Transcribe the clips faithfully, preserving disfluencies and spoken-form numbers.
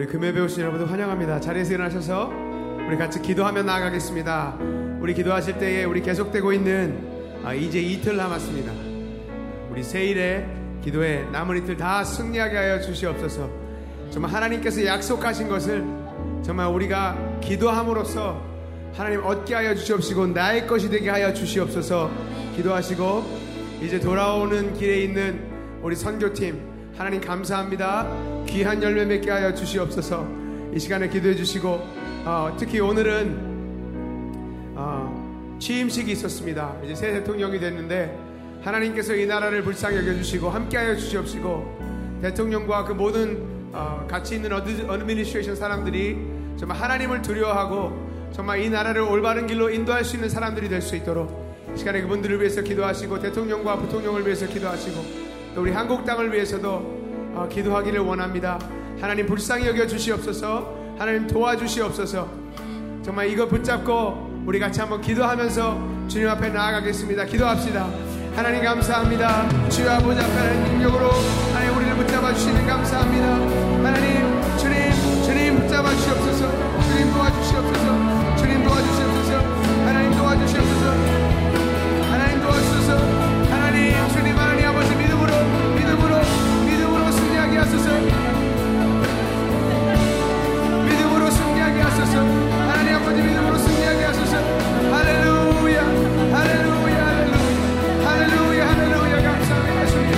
우리 금요 배우신 여러분들 환영합니다. 자리에서 일어나셔서 우리 같이 기도하며 나아가겠습니다. 우리 기도하실 때에 우리 계속되고 있는 아, 이제 이틀 남았습니다. 우리 새일에 기도에 남은 이틀 다 승리하게 하여 주시옵소서. 정말 하나님께서 약속하신 것을 정말 우리가 기도함으로써 하나님 얻게 하여 주시옵시고 나의 것이 되게 하여 주시옵소서. 기도하시고 이제 돌아오는 길에 있는 우리 선교팀 하나님 감사합니다. 귀한 열매 맺게 하여 주시옵소서. 이 시간에 기도해 주시고 어, 특히 오늘은 어, 취임식이 있었습니다. 이제 새 대통령이 됐는데 하나님께서 이 나라를 불쌍히 여겨주시고 함께하여 주시옵시고 대통령과 그 모든 어, 같이 있는 어드미니스트레이션 사람들이 정말 하나님을 두려워하고 정말 이 나라를 올바른 길로 인도할 수 있는 사람들이 될 수 있도록 이 시간에 그분들을 위해서 기도하시고 대통령과 부통령을 위해서 기도하시고 또 우리 한국 땅을 위해서도 어, 기도하기를 원합니다. 하나님 불쌍히 여겨 주시옵소서. 하나님 도와주시옵소서. 정말 이거 붙잡고 우리 같이 한번 기도하면서 주님 앞에 나아가겠습니다. 기도합시다. 하나님 감사합니다. 주여 아버지 앞에 하나님 능력으로 하나님 우리를 붙잡아 주시는 감사합니다. 하나님 주님 주님 붙잡아 주시옵소서. 주님 도와주시옵소서. 주님 도와주시옵소서. 하나님 도와주시옵소서. 하나님 도와주소서. 하나님 주님 하나님 아버지 믿음으로 믿음으로 믿음으로 승리하게 하소서. 믿음으로 승리하게 하소서. 하나님 아버지 믿음으로 승리하게 하소서. 할렐루야 할렐루야 할렐루야 할렐루야 할렐루야 감사합니다 주님.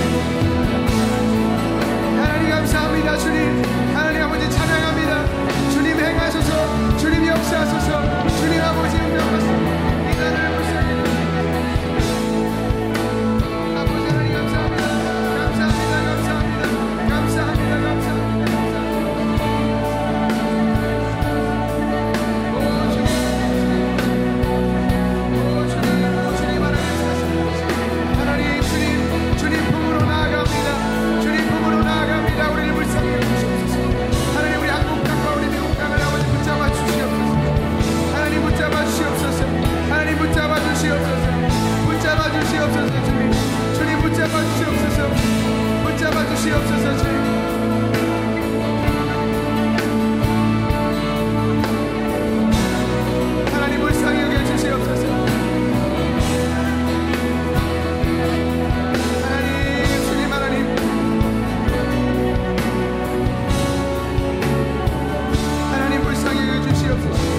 하나님 감사합니다 주님. 하나님 아버지 찬양합니다. 주님 행하소서. 주님 역사하소서. 주님 아버지 인도하소서. 이 나라를 불쌍히 아버지 하나님 감사합니다. 감사합니다. 감사합니다. 감사합니다. 감사합니다. 오 주님, 오 주님, 주님 하나님 하나님 주님, 주님 품으로 나아갑니다. 주님 품으로 나아갑니다. 우리를 불쌍히 여기시옵소서. 하나님 우리 한국 땅과 우리 미국 땅을 아버지 붙잡아 주시옵소서. 하나님 붙잡아 주시옵소서. 하나님 붙잡아 주시옵소서. 붙잡아 주시옵소서 주님. 주님 붙잡아 주시옵소서. 붙잡아 주시옵소서 주님. 하나님 불쌍히 여겨 주시옵소서. 하나님 주님 하나님 하나님 불쌍히 여겨 주시옵소서.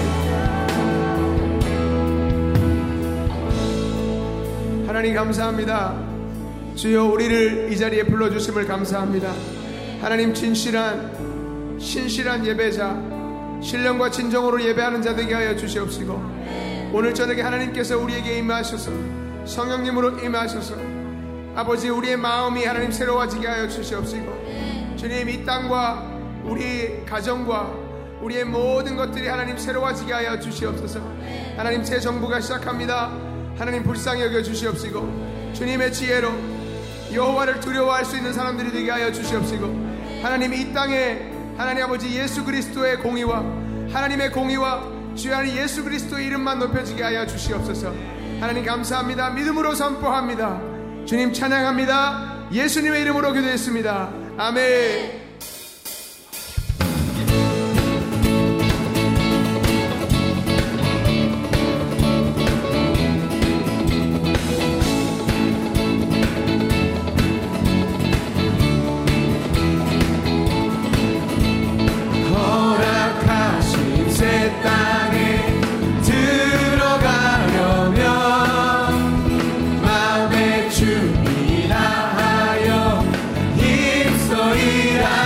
하나님 감사합니다. 주여 우리를 이 자리에 불러주심을 감사합니다. 하나님 진실한 신실한 예배자 신령과 진정으로 예배하는 자 되게 하여 주시옵시고 오늘 저녁에 하나님께서 우리에게 임하셔서 성령님으로 임하셔서 아버지 우리의 마음이 하나님 새로워지게 하여 주시옵시고 주님 이 땅과 우리 가정과 우리의 모든 것들이 하나님 새로워지게 하여 주시옵소서. 하나님 새 정부가 시작합니다. 하나님 불쌍히 여겨 주시옵시고 주님의 지혜로 여호와를 두려워할 수 있는 사람들이 되게 하여 주시옵시고 하나님 이 땅에 하나님 아버지 예수 그리스도의 공의와 하나님의 공의와 주여 하나님 예수 그리스도의 이름만 높여지게 하여 주시옵소서. 하나님 감사합니다. 믿음으로 선포합니다. 주님 찬양합니다. 예수님의 이름으로 기도했습니다. 아멘. 마음의 준비나 하여 힘써 일하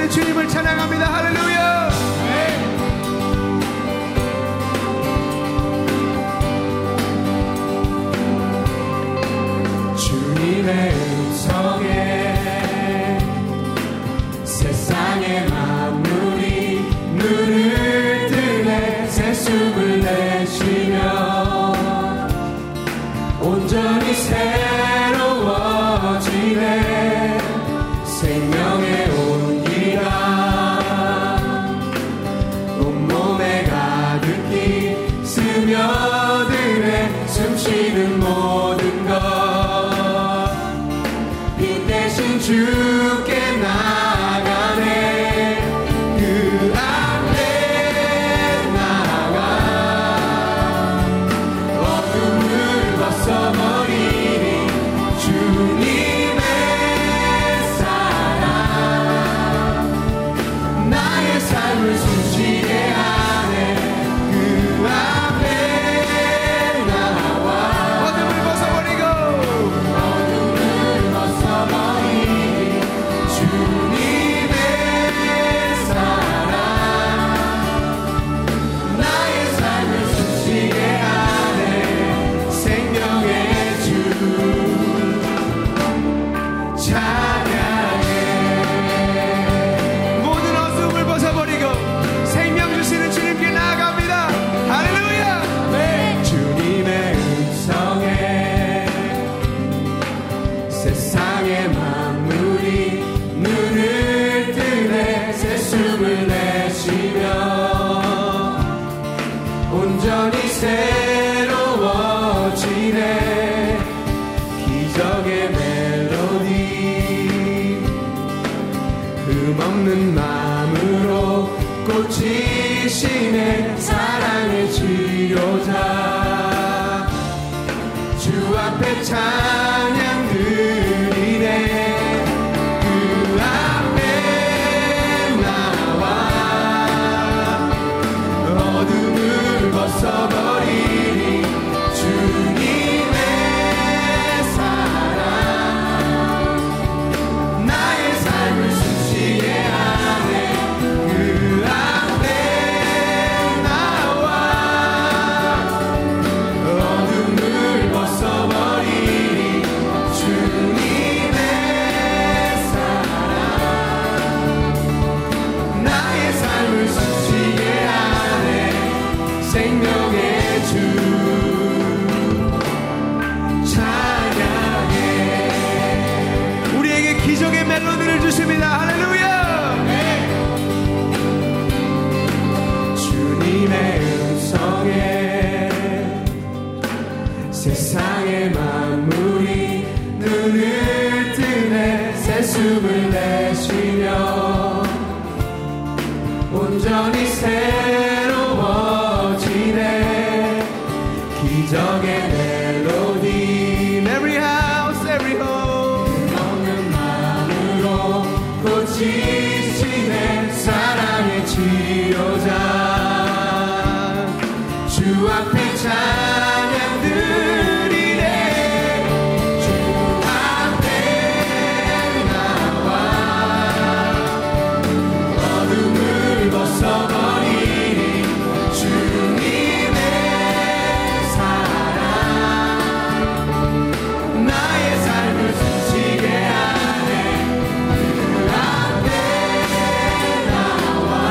주님을 찬양합니다. 할렐루야. 주님의 음성에 세상의 만물이 눈을 뜨네. 새 숨을 내쉬며 온전히 새로워지네. 생명의 온기가 온몸에 가득히 스며드네. 숨쉬는 모든 것 빛 대신 주께 나가네. 그 앞에 나가 어둠을 벗어버리니 주님의 사랑 나의 삶을 숨쉬게 하네. 그 앞에 나와 어둠을 벗어버리고 어둠을 벗어버리니 주님의 사랑 나의 삶을 숨쉬게 하네. 생명의 주 찬양해. 모든 어둠을 벗어버리고 생명 주시는 주님께 나아갑니다. 할렐루야. 주님의 음성에 세상의 만물이 눈을 뜨네. 새 숨을 내쉬며 온전히 새로워지네. 기적의 멜로디 흠없는 마음으로 꽂히시네. 사랑의 치료자 주 앞에 찬양 드리네. 그 앞에 나와 어둠을 벗어버리니 주님의 사랑 나의 삶을 숨쉬게 하네. 그 앞에 나와 어둠을 벗어버리니 주님의 사랑 나의 삶을 숨쉬게 하네. 생명의 주 찬양해. 우리에게 기적의 멜로디를 주십니다. 할렐루야. 주님의 음성에 세상의 만물이 눈을 뜨네. 새 숨을 내쉬며 온전히 새로워지네. 기적의 멜로디 Every house, every home. 없는 마음으로 꽂히시네. 사랑의 치료자 주 앞에 찬양 드리네. 주 앞에 나와 어둠을 벗어버리니 주님의 사랑 나의 삶을 숨쉬게 하네. 그 앞에 나와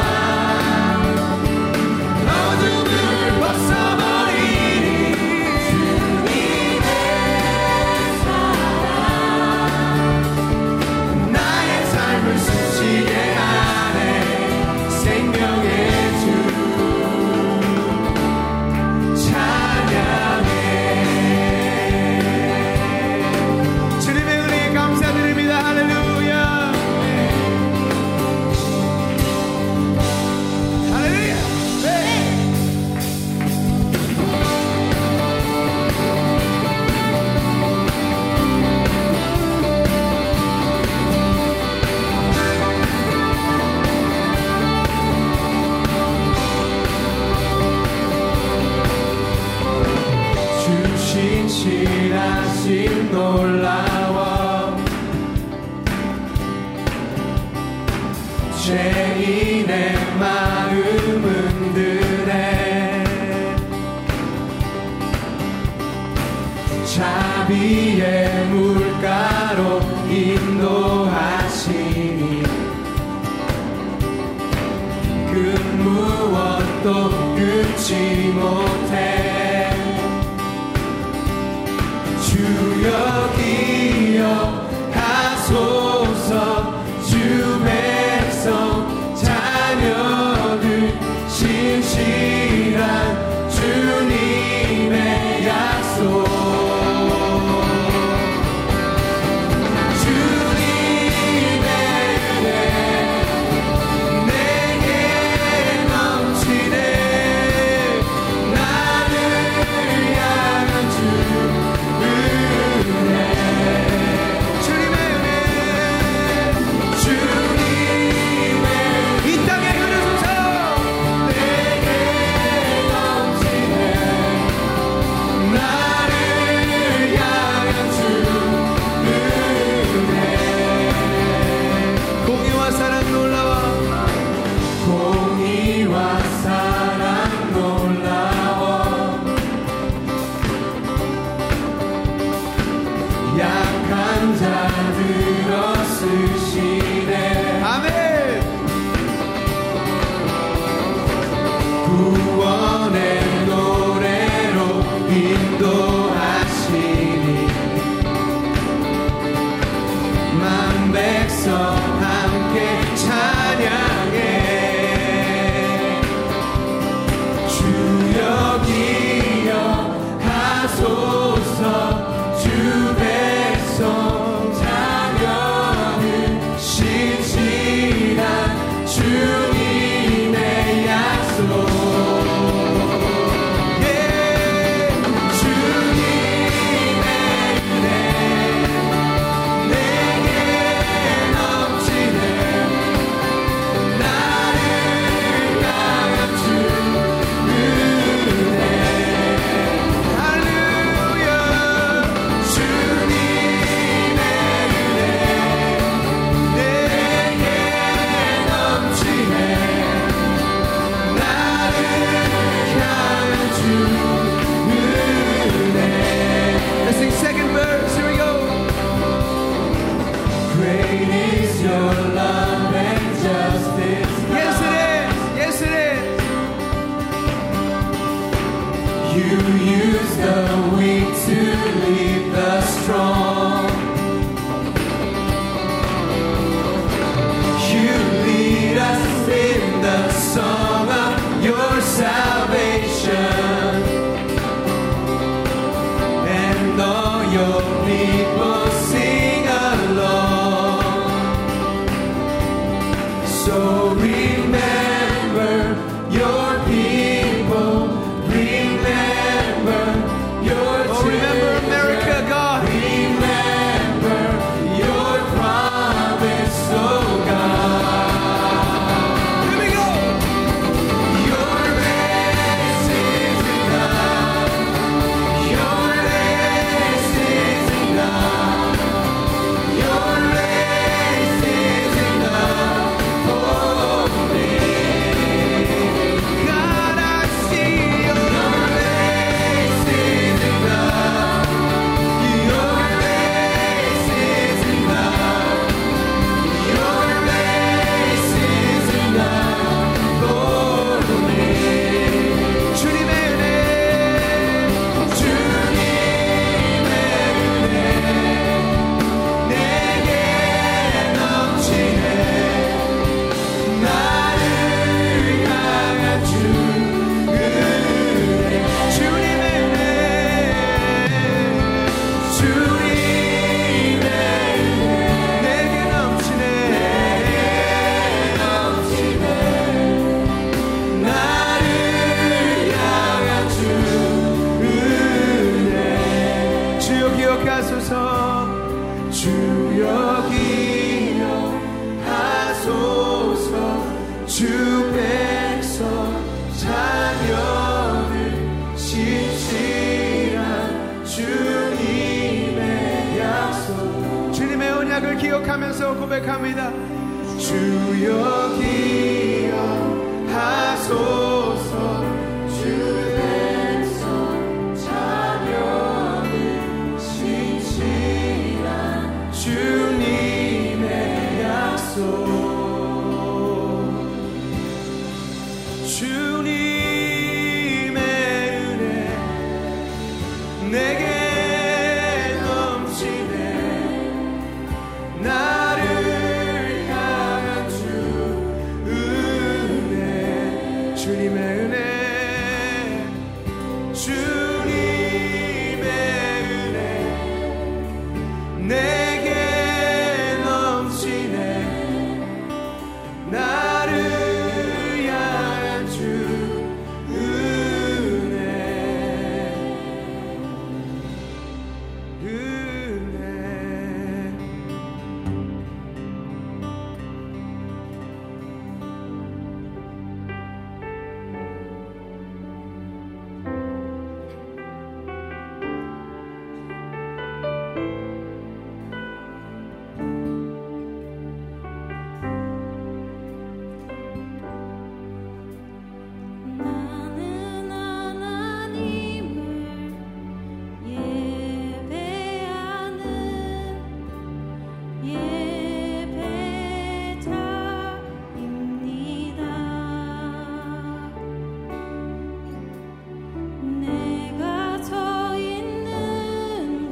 어둠을 벗어버리니 주님의 사랑 나의 삶을 숨쉬게 하네. 생명의 주 찬양해. 주님의 은혜 감사드립니다. 할렐루야. 할렐루야. 주신 신하심 놀라워 죄인의 마음은 드네 자비의 물가로 인도하시니 그 무엇도 끊지 못해 주여 기억하소서 주 백성 자녀들 신실한 주님의 약속 구원의 노래로 인도하시니 만 백성 함께 찬양해 주여 기억하소서 주 백성 자녀들 신실한 주님의 약속 기억하면서 고백합니다. 주여 기억하소서. 주 백성 자녀는 신실한 주님의 약속. 주님의 은혜 내게 넘치네. 나를 향한 주 은혜. 주님의 은혜 주님의 은혜 내게 넘치네. 나를 향한 주 은혜. 은혜. 나는 하나님을 예배하는 예배자입니다. 내가 서 있는 곳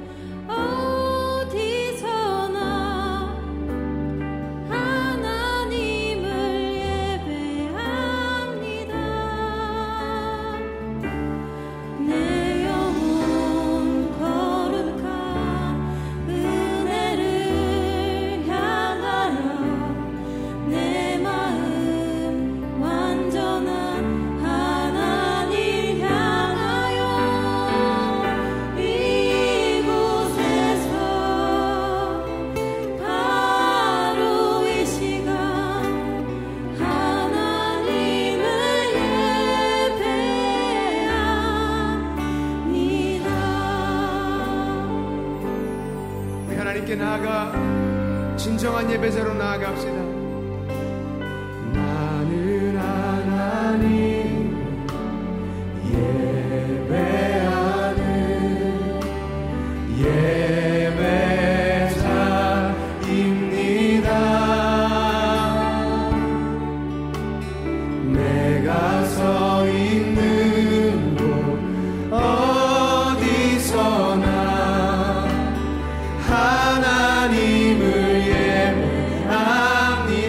어디서나 하나님을 예배합니다. 내 영혼 거룩한 은혜를 향하여 내 마음 완전한 하나님 향하여 이곳에서 바로 이 시간 하나님을 예배합니다. 우리 하나님께 나아가 진정한 예배자로 나아갑시다. 나는 하나님 예배하는 예배자입니다. 내가 서 있는 곳 어디서나 하나님을 예배합니다.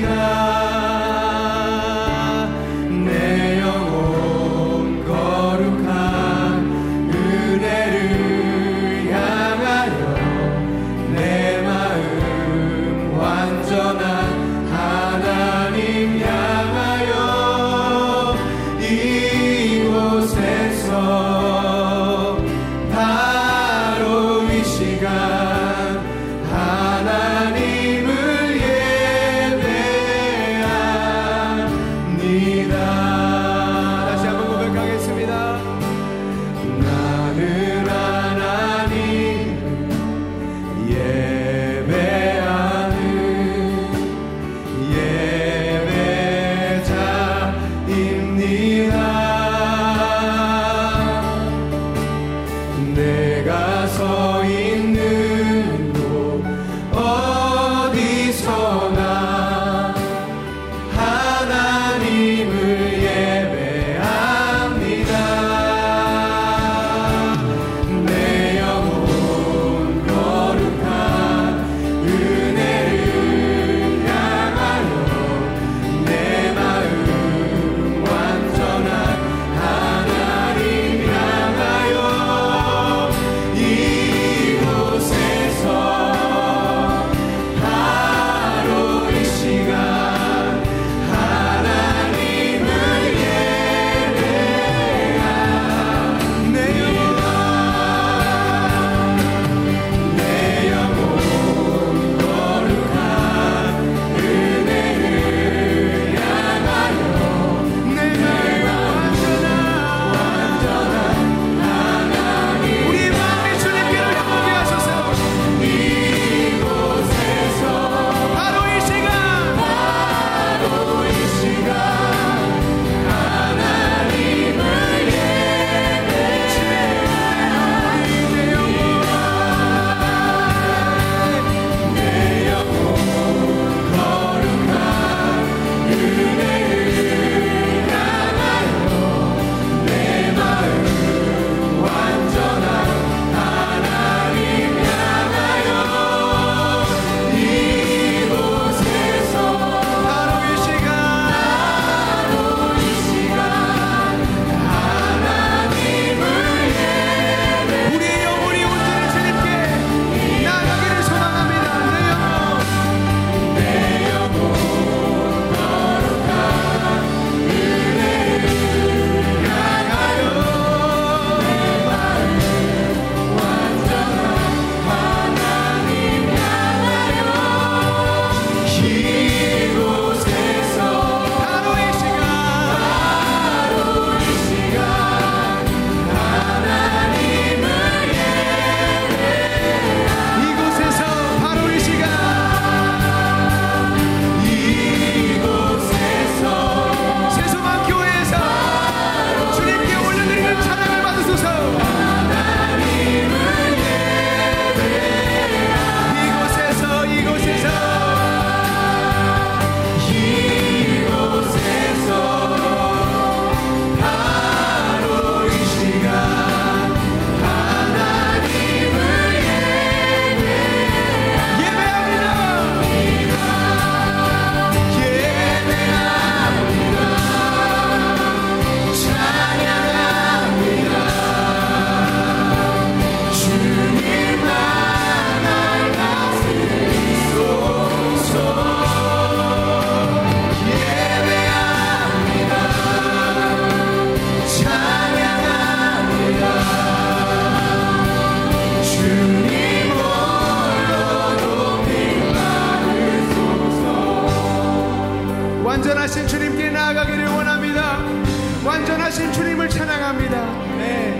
주님께 나아가기를 원합니다. 완전하신 주님을 찬양합니다. 네.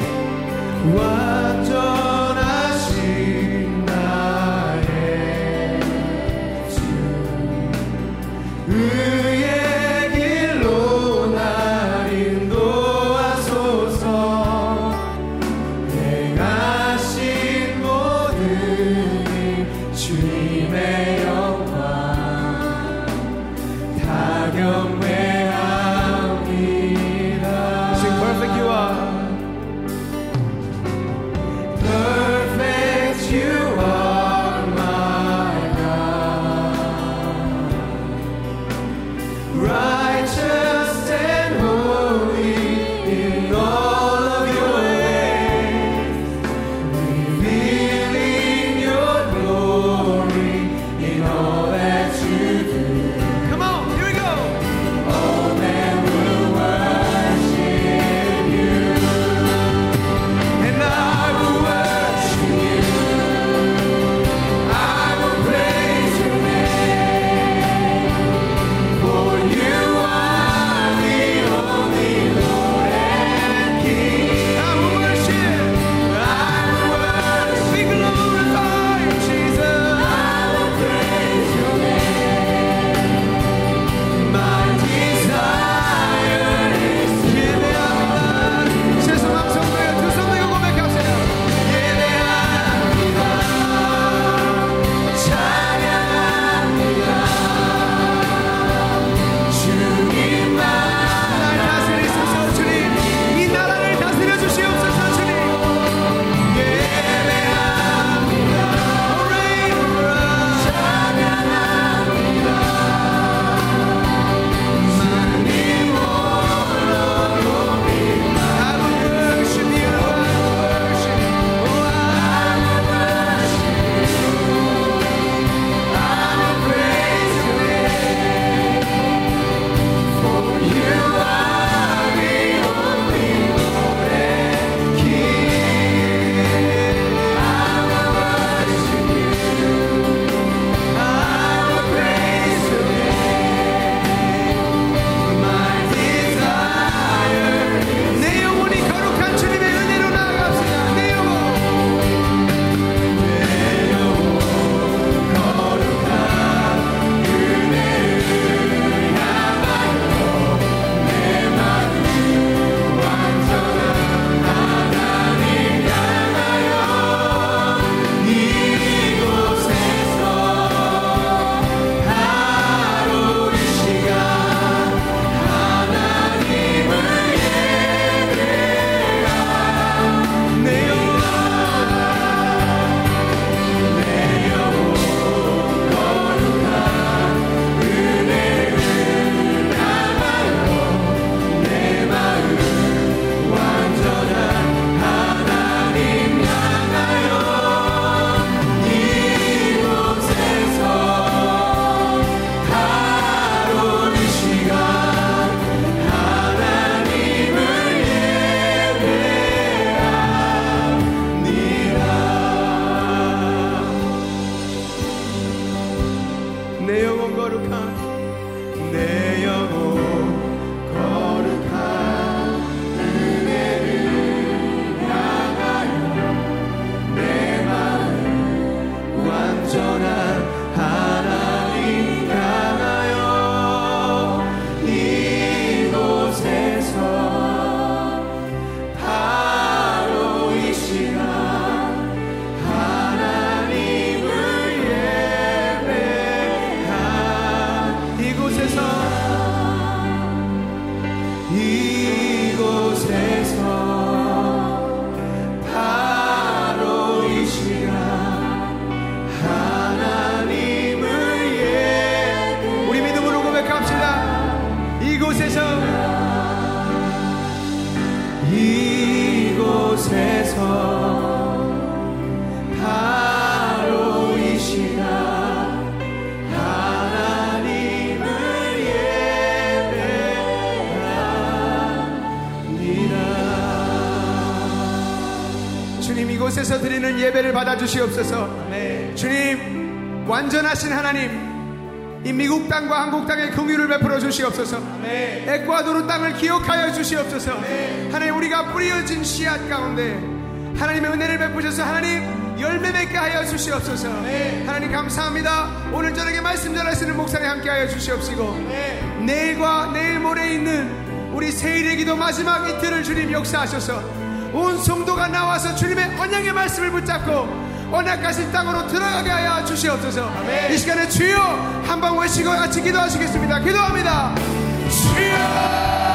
완전하신 나의 주 의의 길로 날 인도하소서. 행하신 모든 일 주님의 영광 다 경배합니다. Sing perfect you are. Perfect you are, my God. Righteous and holy in all of your ways, revealing your glory in all that you do. Come on, here we go. All men will worship you, and I will worship you. I will praise your name, for you are the only Lord and King. I will worship. I will worship We glorify you, Jesus. I will praise your name. My desire is to 예배합니다. 세상 성도의 두 손 들고 고백하세요. 예배합니다. 찬양합니다. 주님만 날 다스리소서 주님. 이 나라를 다스려 주시옵소서 주님. 예배합니다. Reign over us. 찬양합니다. 주님 홀로 높이마. I will worship you. I will worship you. Oh, I I will worship you. I will praise your name, for you are the only Lord and King. I will worship you. I will praise your name. My desire 내 영혼이 거룩한 주님의 은혜로 나아갑시다. 내 영혼. 내 영혼 거룩한 내 영혼 거룩한 은혜를 향하여 내 마음 완전한 하나님 향하여 이곳에서 바로 이 시간 하나님을 예배한 이곳에서 이곳에서 바로 이 시간 하나님을 예배. 우리 믿음으로 고백합시다. 이곳에서 이곳에서 바로 이 시간 하나님을 예배합니다. 주님 이곳에서 드리는 예배를 받아주시옵소서. 주님 완전하신 하나님, 이 미국 땅과 한국 땅에 긍휼을 베풀어 주시옵소서. 에콰도르 땅을 기억하여 주시옵소서. 하나님, 우리가 뿌려진 씨앗 가운데 하나님의 은혜를 베푸셔서 하나님 열매 맺게 하여 주시옵소서. 하나님 감사합니다. 오늘 저녁에 말씀 전하시는 목사님 함께 하여 주시옵시고 내일과 내일 모레 있는 우리 세일의 기도 마지막 이틀을 주님 역사하셔서 온 성도가 나와서 주님의 언약의 말씀을 붙잡고 언약하신 땅으로 들어가게 하여 주시옵소서. 이 시간에 주여 한번 외치고 같이 기도하시겠습니다. 기도합니다. 주여